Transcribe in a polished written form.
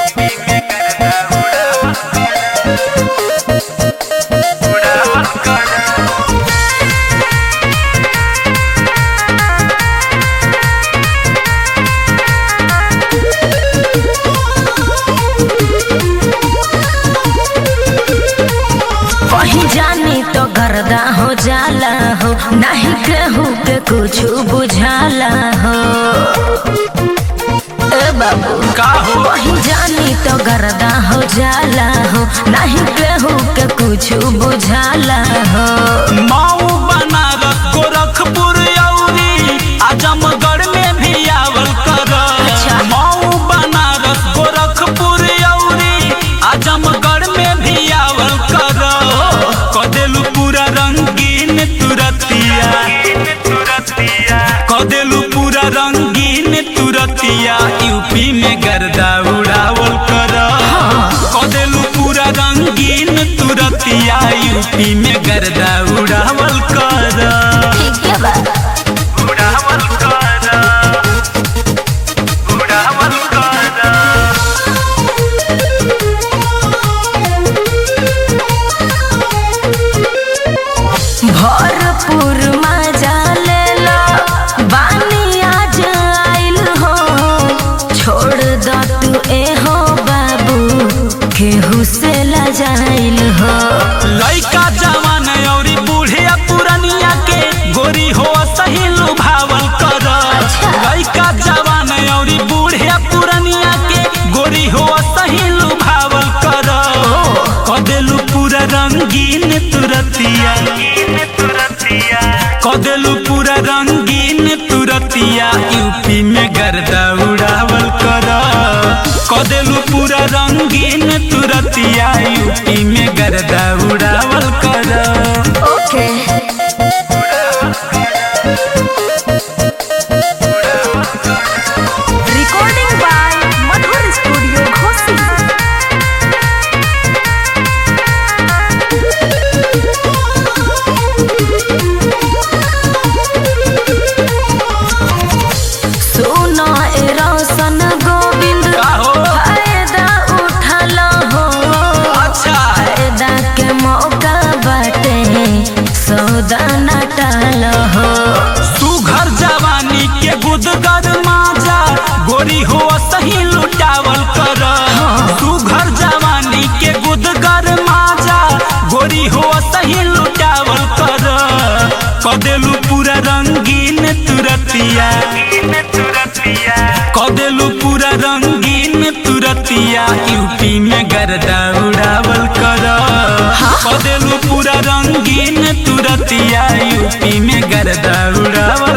कहीं जानी तो गर्दा हो जाला हो, नहीं केहू के कुछ बुझाला हो। ए बाबू का हो कहीं जानी तो गर्दा हो जाला हो, नहीं केहू के कुछ बुझाला हो। माऊ बनारस गोरखपुर औरी आजमगढ़ में भी आवल कर। अच्छा। माऊ बनारस गोरखपुर औरी आजमगढ़ में भी आवल कर। कदेलू पूरा रंगीन तुरतिया, कदेलू पूरा रंगीन तुरतिया, यूपी में गर्दा उड़ावल कर। कदेलू पूरा रंगीन तुरतिया, यूपी में गर्दा उड़ावल कर। ठीक है बा उड़ावल कर, उड़ावल कर। भरपूर मजा लेला बानी आज आइल हो। छोड़ द तू एहो बाबू केहू से लजाइल हो। लइका जवान औरी बूढ़िया पुरनिया के गोरी हो सही लुभावल कर। लइका जवान औरी बूढ़िया पुरनिया के गोरी हो सही लुभावल कर। कदेलू पूरा रंगीन तुरतिया, कदेलू पूरा रंगीन तुरतिया, यूपी में गर्दा उड़ावल कर। कदेलू पूरा रंगीन तुरतिया, यूपी में गर्दा उड़ावल कर। Okay recording by Madhur studio Ghosi. सुनो ए रोशन गोविंद का हो? फायदा उठाला हो। अच्छा। फायदा के मौका बाटे सौदा न टाल हो। सुघर जवानी के गुदगर माजा, गोरी हो सही लुटावल कर। सुघर जवानी के गुदगर माजा, गोरी हो सही लुटावल कर। कदेलू पूरा रंगीन तुरतिया, कदेलू पूरा रंगीन तुरतिया, यूपी में गर्दा उड़ावल कर। कदेलू पूरा रंगीन तुरतिया, यूपी में गर्दा उड़ावल